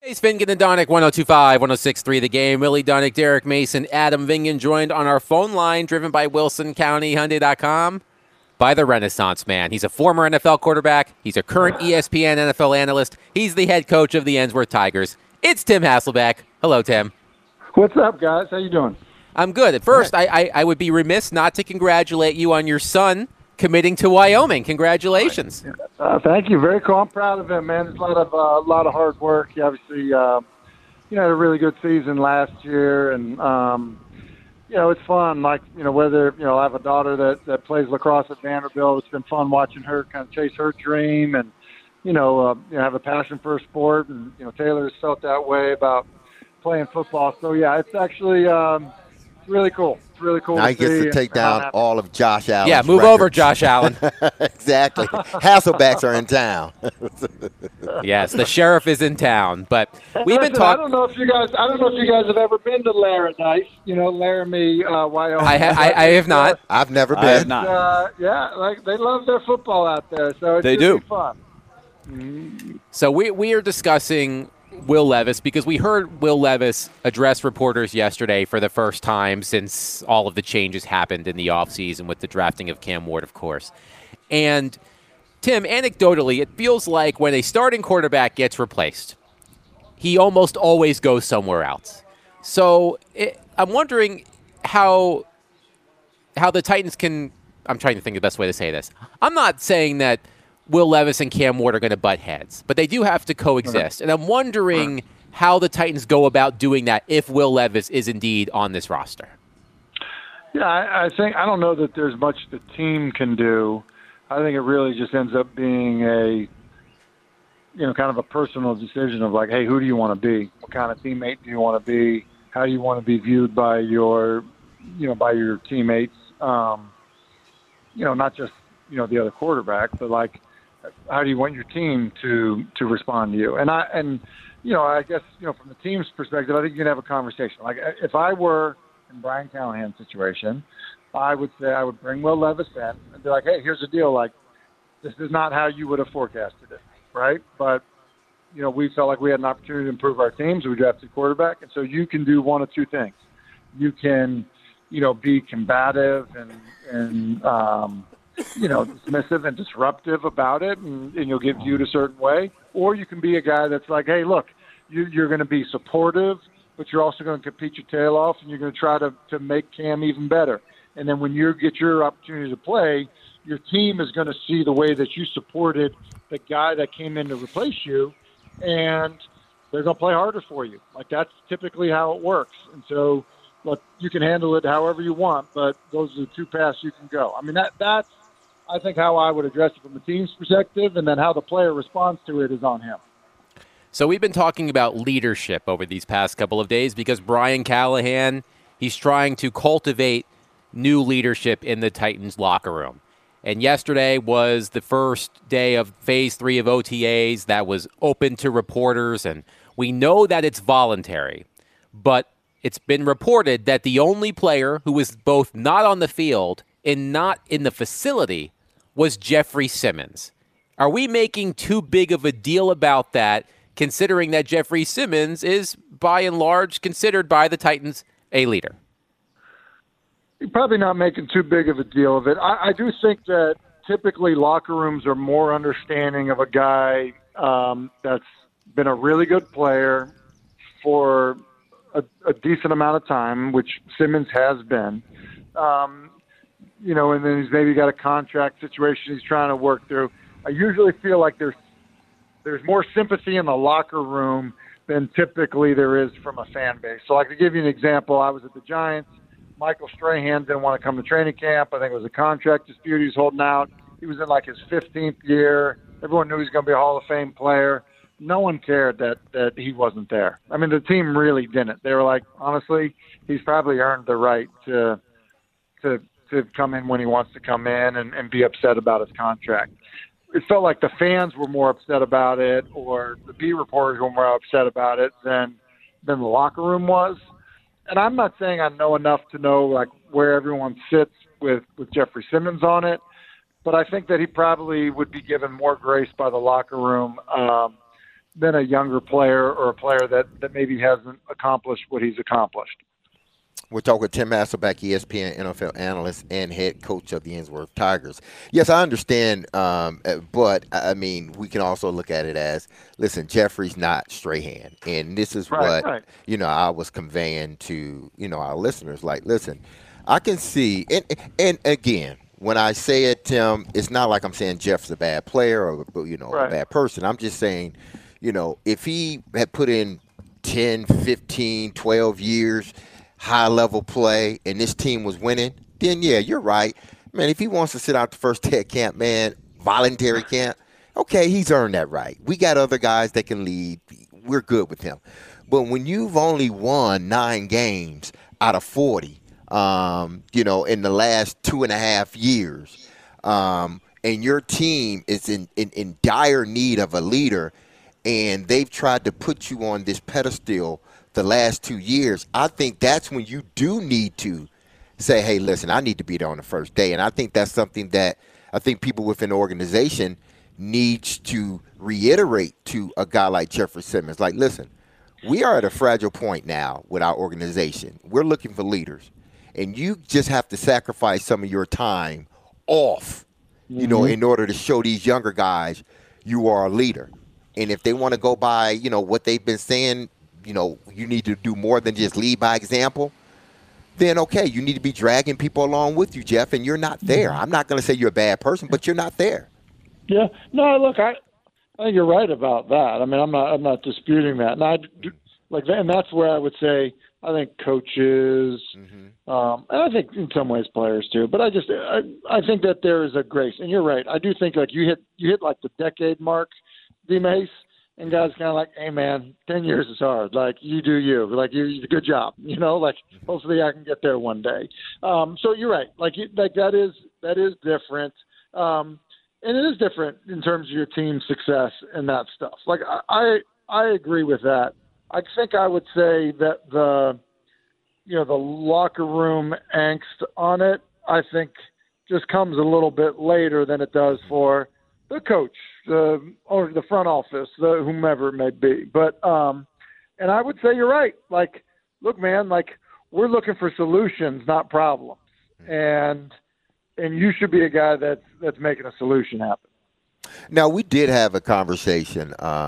It's Vingan and Donick, 102.5, 106.3 The Game. Willie Donick, Derek Mason, Adam Vingan joined on our phone line, driven by WilsonCountyHyundai.com, by the Renaissance Man. He's a former NFL quarterback. He's a current ESPN NFL analyst. He's the head coach of the Ensworth Tigers. It's Tim Hasselbeck. Hello, Tim. What's up, guys? How you doing? I'm good. At first, I would be remiss not to congratulate you on your son committing to Wyoming. Congratulations. Thank you. Very cool. I'm proud of him, man. It's a lot of hard work. He obviously, had a really good season last year, and it's fun. Like, whether I have a daughter that plays lacrosse at Vanderbilt. It's been fun watching her kind of chase her dream, and have a passion for a sport. And Taylor has felt that way about playing football. So yeah, it's actually it's really cool. It's really cool. Now he gets to take down all of Josh Allen. Yeah, move over, Josh Allen. Exactly. Hasselbacks are in town. Yes, the sheriff is in town. But we've been talking. I don't know if you guys have ever been to Laramie, Laramie, Wyoming. I have not. I've never been. I have not. They love their football out there, so it's they really do. fun. So we are discussing Will Levis because we heard Will Levis address reporters yesterday for the first time since all of the changes happened in the offseason with the drafting of Cam Ward, of course. And, Tim, anecdotally, it feels like when a starting quarterback gets replaced, he almost always goes somewhere else. So I'm wondering how the Titans can – I'm trying to think of the best way to say this. I'm not saying that Will Levis and Cam Ward are going to butt heads, but they do have to coexist. And I'm wondering how the Titans go about doing that if Will Levis is indeed on this roster. Yeah, I don't know that there's much the team can do. I think it really just ends up being a, kind of a personal decision of like, hey, who do you want to be? What kind of teammate do you want to be? How do you want to be viewed by your teammates? Not just, the other quarterback, but like, how do you want your team to respond to you? And I guess, from the team's perspective, I think you can have a conversation. Like, if I were in Brian Callahan's situation, I would say I would bring Will Levis in and be like, hey, here's the deal. Like, this is not how you would have forecasted it, right? But, we felt like we had an opportunity to improve our team, so we drafted a quarterback. And so you can do one of two things. You can, be combative and dismissive and disruptive about it, and you'll get viewed a certain way. Or you can be a guy that's like, hey, look, you're going to be supportive, but you're also going to compete your tail off, and you're going to try to make Cam even better. And then when you get your opportunity to play, your team is going to see the way that you supported the guy that came in to replace you, and they're going to play harder for you. Like, that's typically how it works. And so, look, you can handle it however you want, but those are the two paths you can go. I mean, that's I think how I would address it from the team's perspective, and then how the player responds to it is on him. So we've been talking about leadership over these past couple of days because Brian Callahan, he's trying to cultivate new leadership in the Titans locker room. And yesterday was the first day of Phase 3 of OTAs that was open to reporters, and we know that it's voluntary, but it's been reported that the only player who was both not on the field and not in the facility was Jeffrey Simmons. Are we making too big of a deal about that, considering that Jeffrey Simmons is, by and large, considered by the Titans a leader? You're probably not making too big of a deal of it. I do think that typically locker rooms are more understanding of a guy that's been a really good player for a decent amount of time, which Simmons has been. And then he's maybe got a contract situation he's trying to work through. I usually feel like there's more sympathy in the locker room than typically there is from a fan base. So, like, to give you an example, I was at the Giants. Michael Strahan didn't want to come to training camp. I think it was a contract dispute he was holding out. He was in, like, his 15th year. Everyone knew he was going to be a Hall of Fame player. No one cared that he wasn't there. I mean, the team really didn't. They were like, honestly, he's probably earned the right to come in when he wants to come in and be upset about his contract. It felt like the fans were more upset about it, or the beat reporters were more upset about it than the locker room was. And I'm not saying I know enough to know like where everyone sits with Jeffrey Simmons on it, but I think that he probably would be given more grace by the locker room than a younger player or a player that maybe hasn't accomplished what he's accomplished. We're talking with Tim Hasselbeck, ESPN NFL analyst and head coach of the Innsworth Tigers. Yes, I understand, but, I mean, we can also look at it as, listen, Jeffrey's not Strahan. And this is what, I was conveying to, our listeners. Like, listen, I can see, and again, when I say it, Tim, it's not like I'm saying Jeff's a bad player or, a bad person. I'm just saying, if he had put in 10, 15, 12 years – high-level play, and this team was winning, then, yeah, you're right. Man, if he wants to sit out the first day of camp, man, voluntary camp, okay, he's earned that right. We got other guys that can lead. We're good with him. But when you've only won 9 games out of 40, in the last 2.5 years, and your team is in dire need of a leader, and they've tried to put you on this pedestal the last 2 years, I think that's when you do need to say, hey, listen, I need to be there on the first day. And I think that's something that I think people within the organization needs to reiterate to a guy like Jeffrey Simmons. Like, listen, we are at a fragile point now with our organization. We're looking for leaders. And you just have to sacrifice some of your time off, in order to show these younger guys you are a leader. And if they want to go by, what they've been saying, you need to do more than just lead by example, then, okay, you need to be dragging people along with you, Jeff, and you're not there. I'm not going to say you're a bad person, but you're not there. Yeah. No, look, I think you're right about that. I mean, I'm not disputing that. And and that's where I would say I think coaches, and I think in some ways players too, but I think that there is a grace. And you're right. I do think like you hit like the decade mark, D-Mace. And guys kind of like, hey, man, 10 years is hard. Like, you do you. Like, you did a good job. Like, hopefully I can get there one day. So you're right. Like that is different. And it is different in terms of your team's success and that stuff. Like, I agree with that. I think I would say that the locker room angst on it, I think, just comes a little bit later than it does for the coach, or the front office, whomever it may be. But, and I would say you're right. Like, look, man, like we're looking for solutions, not problems. And you should be a guy that's making a solution happen. Now, we did have a conversation,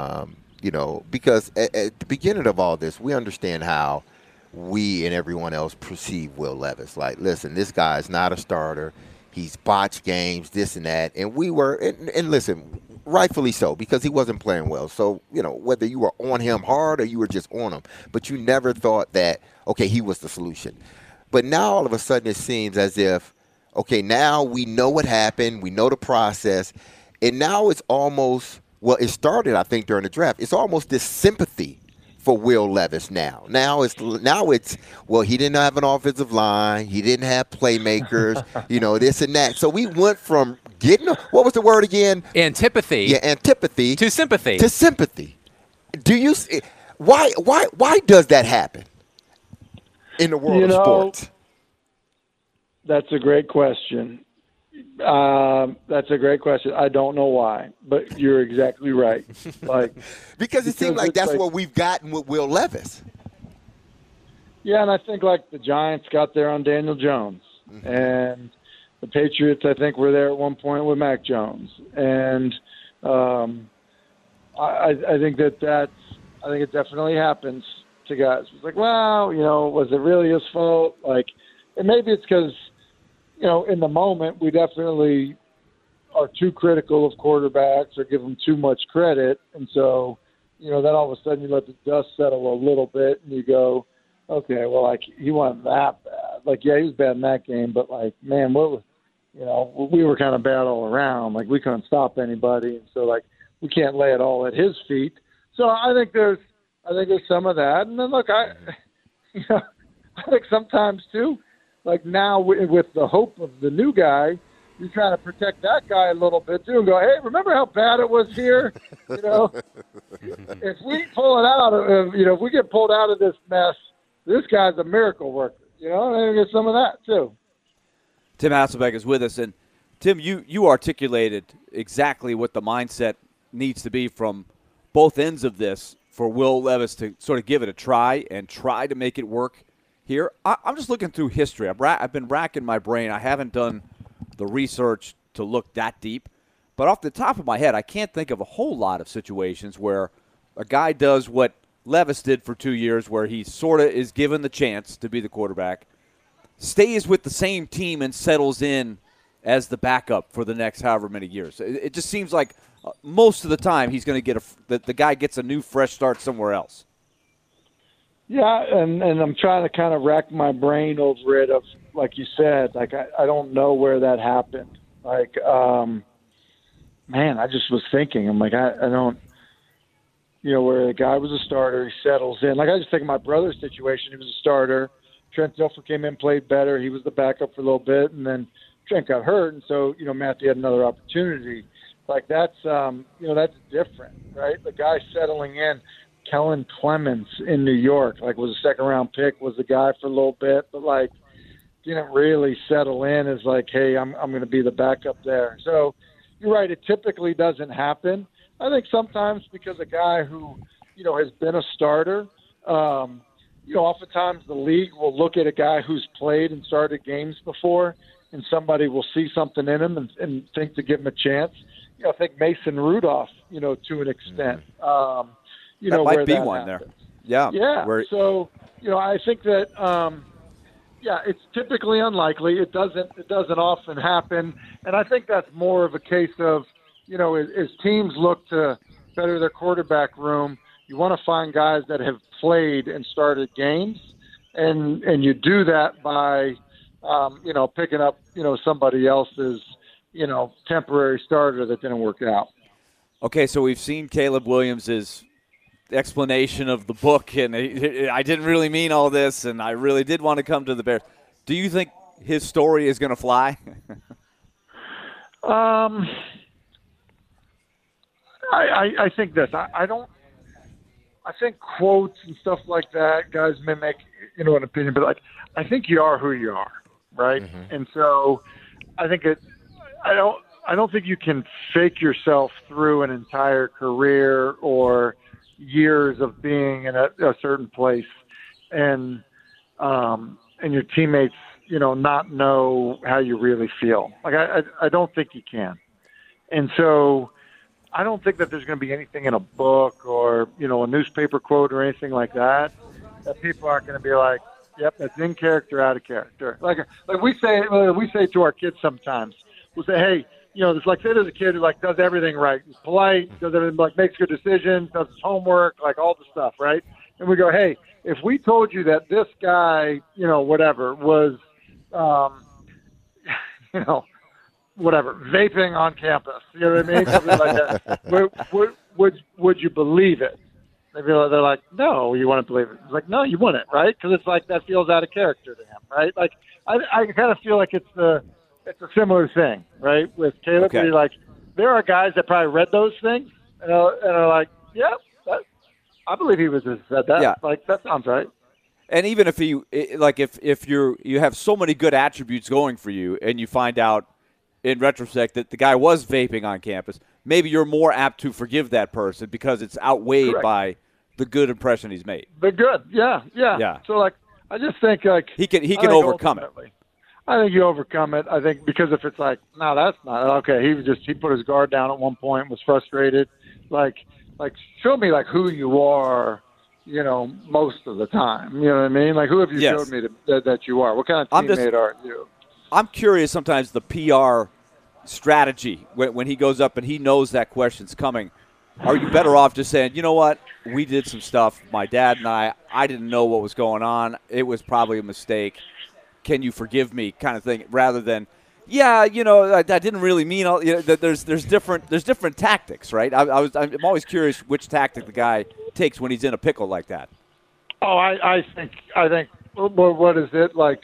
because at the beginning of all this, we understand how we and everyone else perceive Will Levis. Like, listen, this guy is not a starter. He's botched games, this and that. And we were, and listen, rightfully so, because he wasn't playing well. So, whether you were on him hard or you were just on him, but you never thought that, okay, he was the solution. But now all of a sudden it seems as if, okay, now we know what happened, we know the process, and now it's almost, well, it started, I think, during the draft. It's almost this sympathy for Will Levis now. Now it's well, he didn't have an offensive line, he didn't have playmakers, this and that. So we went from getting what was the word again? Antipathy. Yeah, antipathy to sympathy. To sympathy. Do you why does that happen in the world of sports? That's a great question. That's a great question. I don't know why, but you're exactly right. Like because it seems like that's what we've gotten with Will Levis. Yeah, and I think like the Giants got there on Daniel Jones, and the Patriots I think were there at one point with Mac Jones, and I think I think it definitely happens to guys. It's like, well, was it really his fault? Like, and maybe it's because. In the moment, we definitely are too critical of quarterbacks or give them too much credit. And so, then all of a sudden you let the dust settle a little bit and you go, okay, well, like, he wasn't that bad. Like, yeah, he was bad in that game, but, like, man, we were kind of bad all around. Like, we couldn't stop anybody. And so, like, we can't lay it all at his feet. So I think there's some of that. And then, look, I think sometimes, too, like now with the hope of the new guy, you're trying to protect that guy a little bit too and go, hey, remember how bad it was here? If we pull it out if we get pulled out of this mess, this guy's a miracle worker. And there's some of that too. Tim Hasselbeck is with us. And Tim, you articulated exactly what the mindset needs to be from both ends of this for Will Levis to sort of give it a try and try to make it work here. I'm just looking through history. I've been racking my brain. I haven't done the research to look that deep. But off the top of my head, I can't think of a whole lot of situations where a guy does what Levis did for 2 years, where he sort of is given the chance to be the quarterback, stays with the same team and settles in as the backup for the next however many years. It just seems like most of the time he's going to get the guy gets a new fresh start somewhere else. Yeah, and I'm trying to kind of rack my brain over it of, like you said, like I don't know where that happened. Like, man, I just was thinking, I'm like, I don't, where the guy was a starter, he settles in. Like, I just think of my brother's situation. He was a starter. Trent Dilfer came in, played better. He was the backup for a little bit, and then Trent got hurt, and so, Matthew had another opportunity. Like, that's, that's different, right? The guy settling in, Kellen Clemens in New York, like, was a second-round pick, was the guy for a little bit, but, like, didn't really settle in as, like, hey, I'm going to be the backup there. So, you're right, it typically doesn't happen. I think sometimes because a guy who, has been a starter, oftentimes the league will look at a guy who's played and started games before, and somebody will see something in him and think to give him a chance. I think Mason Rudolph, to an extent. That might be one happens. There. Yeah. Yeah. So, I think that, it's typically unlikely. It doesn't often happen. And I think that's more of a case of, as teams look to better their quarterback room, you want to find guys that have played and started games. And you do that by, picking up, somebody else's, temporary starter that didn't work out. Okay, so we've seen Caleb Williams' explanation of the book, and I didn't really mean all this, and I really did want to come to the Bears. Do you think his story is going to fly? I think this. I think quotes and stuff like that, guys may make, an opinion, but like, I think you are who you are, right? Mm-hmm. And so I think I don't think you can fake yourself through an entire career or years of being in a certain place and your teammates, not know how you really feel. Like, I don't think you can. And so I don't think that there's going to be anything in a book or, a newspaper quote or anything like that people aren't going to be like, yep, that's in character, out of character. Like we say to our kids sometimes, we'll say, hey, it's like, say there's a kid who like does everything right. He's polite, does everything, like makes good decisions, does his homework, like all the stuff, right? And we go, hey, if we told you that this guy, whatever, was, whatever, vaping on campus, you know what I mean? Something like that. Would you believe it? They're like, no, you wouldn't believe it. It's like, no, you wouldn't, right? Because it's like that feels out of character to him, right? Like, I kind of feel like it's a similar thing, right? With Caleb, okay. Where you're like, there are guys that probably read those things and are like, yeah, I believe he was just said that. Yeah. Like, that sounds right. And even if if you have so many good attributes going for you, and you find out in retrospect that the guy was vaping on campus, maybe you're more apt to forgive that person because it's outweighed Correct. by the good impression he's made. The good, yeah. So like, I just think like he can overcome it. I think you overcome it. I think because if it's like, no, that's not okay. He put his guard down at one point, was frustrated. Like show me like who you are, most of the time. You know what I mean? Like, who have you showed me that you are? What kind of teammate are you? I'm curious sometimes the PR strategy when he goes up and he knows that question's coming. Are you better off just saying, you know what, we did some stuff, my dad and I didn't know what was going on. It was probably a mistake. Can you forgive me kind of thing, rather than, I didn't really mean all. There's different tactics, right? I'm always curious which tactic the guy takes when he's in a pickle like that. Oh, I think. What is it like?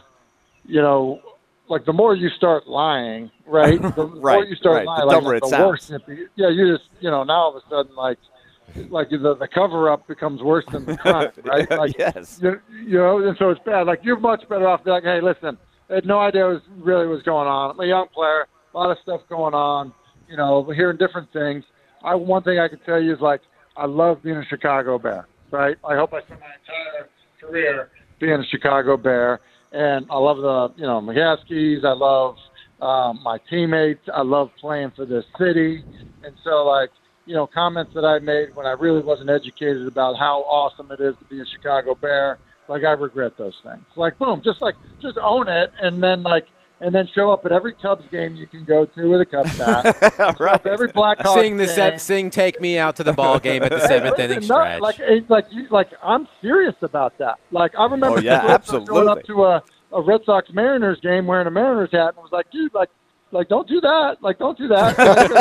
Like the more you start lying, right? The more you start lying, the dumber like, it the sounds. worse. You just now all of a sudden like the cover up becomes worse than the crime, right? Like, yes. And so it's bad. Like, you're much better off being like, hey, listen, I had no idea what was going on. I'm a young player, a lot of stuff going on. We're hearing different things. One thing I can tell you is like, I love being a Chicago Bear, right? I hope I spend my entire career being a Chicago Bear. And I love the, McCaskies. I love my teammates. I love playing for this city. And so, comments that I made when I really wasn't educated about how awesome it is to be a Chicago Bear, I regret those things. Boom, just own it, and then show up at every Cubs game you can go to with a Cubs hat. Right. Every Blackhawks sing "Take Me Out to the Ball Game" at the seventh inning stretch. I'm serious about that. I remember absolutely going up to a Red Sox Mariners game wearing a Mariners hat and was like, dude, don't do that. Don't do that.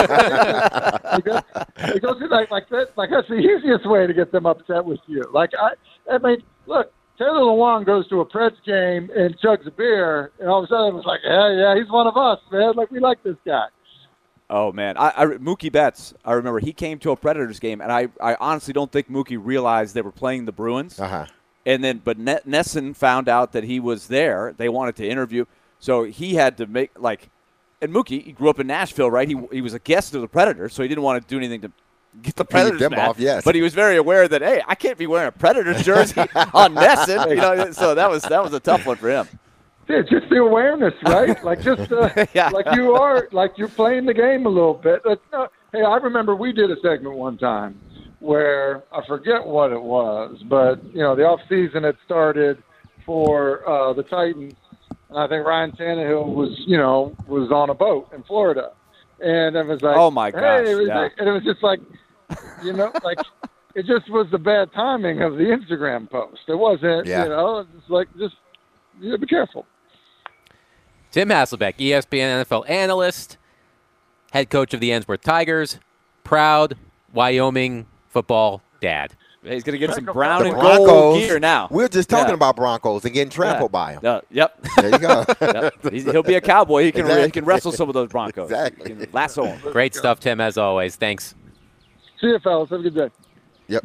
Don't do that. That's the easiest way to get them upset with you. Look, Taylor Lewan goes to a Preds game and chugs a beer, and all of a sudden it was like, yeah, he's one of us, man. We like this guy. Oh, man. Mookie Betts, I remember he came to a Predators game, and I honestly don't think Mookie realized they were playing the Bruins. Uh-huh. And then, but Nesson found out that he was there. They wanted to interview. So he had to make, and Mookie, he grew up in Nashville, right? He was a guest of the Predators, so he didn't want to do anything to get the Predators mad. Off, yes. But he was very aware that, hey, I can't be wearing a Predators jersey on Nesson. So that was a tough one for him. Yeah, just the awareness, right? You're playing the game a little bit. Hey, I remember we did a segment one time where I forget what it was, but the off season had started for the Titans, and I think Ryan Tannehill was on a boat in Florida, and it was like, oh my gosh, and it was just it just was the bad timing of the Instagram post. It wasn't, just be careful. Tim Hasselbeck, ESPN NFL analyst, head coach of the Ainsworth Tigers, proud Wyoming football dad. He's going to get some brown and gold gear now. We're just talking about Broncos and getting trampled by them. Yep. There you go. He'll be a cowboy. He can wrestle some of those Broncos. Exactly. He can lasso them. Great stuff, Tim, as always. Thanks. See you, fellas. Have a good day. Yep.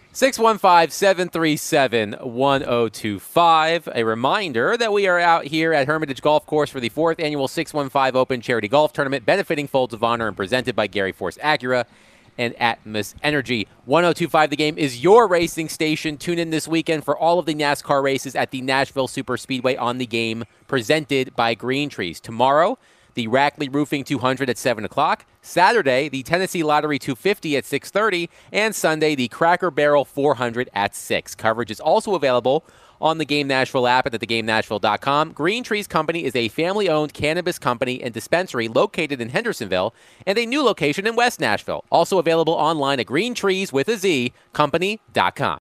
615-737-1025. A reminder that we are out here at Hermitage Golf Course for the 4th annual 615 Open Charity Golf Tournament, benefiting Folds of Honor and presented by Gary Force Acura and Atmos Energy. 1025 The Game is your racing station. Tune in this weekend for all of the NASCAR races at the Nashville Superspeedway on The Game, presented by Green Trees. Tomorrow, the Rackley Roofing 200 at 7 o'clock. Saturday, the Tennessee Lottery 250 at 6:30. And Sunday, the Cracker Barrel 400 at 6. Coverage is also available on the Game Nashville app and at thegamenashville.com. Green Trees Company is a family-owned cannabis company and dispensary located in Hendersonville and a new location in West Nashville. Also available online at greentreeswithaz company.com.